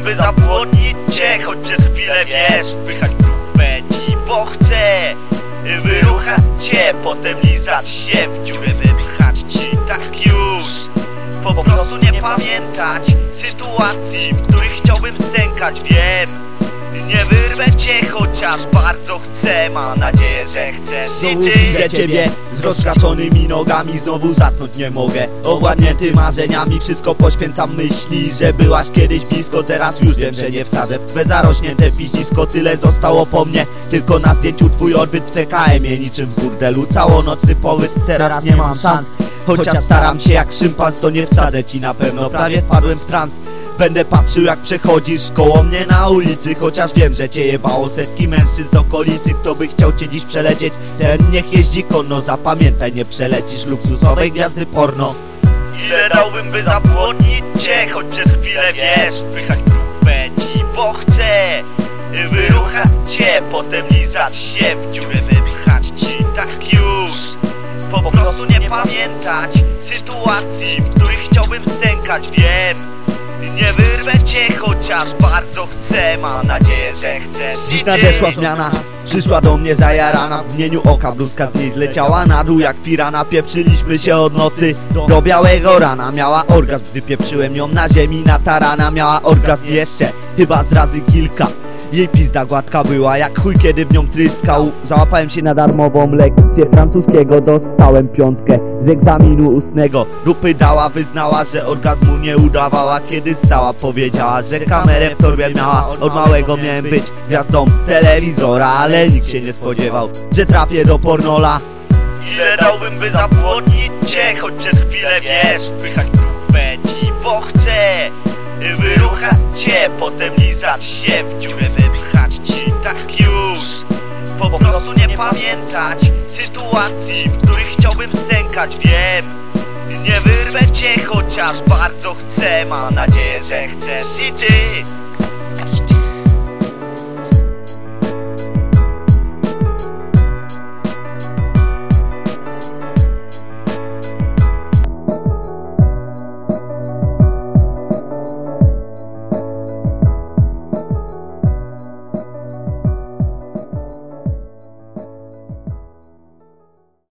by zapłodnić cię, choć przez chwilę wiesz, wychać dupę ci, bo chcę wyruchać cię, potem lizać się, w dziurę wypchać ci, tak już. Po prostu nie pamiętać sytuacji, w których chciałbym stękać, wiem. Nie wyrwę cię, chociaż bardzo chcę, mam nadzieję, że chcesz. Znowu widzę ciebie z rozkraszonymi nogami, znowu zasnąć nie mogę. Owładnięty marzeniami, wszystko poświęcam myśli, że byłaś kiedyś blisko, teraz już wiem, że nie wsadzę w zarośnięte piździsko. Tyle zostało po mnie, tylko na zdjęciu twój odbyt w CKM-ie, niczym w burdelu. Całonocny pobyt, teraz nie mam szans. Chociaż staram się jak szympans, to nie wsadzę ci na pewno, prawie wpadłem w trans. Będę patrzył jak przechodzisz koło mnie na ulicy, chociaż wiem, że cię jebało setki mężczyzn z okolicy. Kto by chciał cię dziś przelecieć, ten niech jeździ konno. Zapamiętaj, nie przelecisz luksusowej gwiazdy porno. Ile dałbym, by zapłodnić cię, choć przez chwilę wiesz, wychać dupę ci, bo chcę wyruchać cię, potem lizać się, w dziurę wypchać ci, tak już. Po prostu nie pamiętać sytuacji, w których chciałbym stękać, wiem. Nie wyrwę cię, chociaż bardzo chcę, mam nadzieję, że chcesz. Dziś nadeszła zmiana, przyszła do mnie zajarana, w mgnieniu oka bluzka z niej zleciała na dół jak pirana. Pieprzyliśmy się od nocy do białego rana. Miała orgazm, gdy pieprzyłem ją na ziemi na tarana. Miała orgazm jeszcze, chyba z razy kilka. Jej pizda gładka była jak chuj, kiedy w nią tryskał. Załapałem się na darmową lekcję francuskiego, dostałem 5 z egzaminu ustnego. Dupy dała, wyznała, że orgazmu nie udawała. Kiedy stała, powiedziała, że kamerę w torbie miała. Od małego miałem być gwiazdą telewizora, ale nikt się nie spodziewał, że trafię do pornola. Ile dałbym, by zapłodnić cię, choć przez chwilę wiesz, wychać dupę ci, bo chcę wyruchać cię, potem lizać się, w dziurę wypchać ci, tak już. Po prostu nie pamiętać sytuacji, w których chciałbym stękać, wiem. Nie wyrwę cię, chociaż bardzo chcę, mam nadzieję, że chcesz i ty.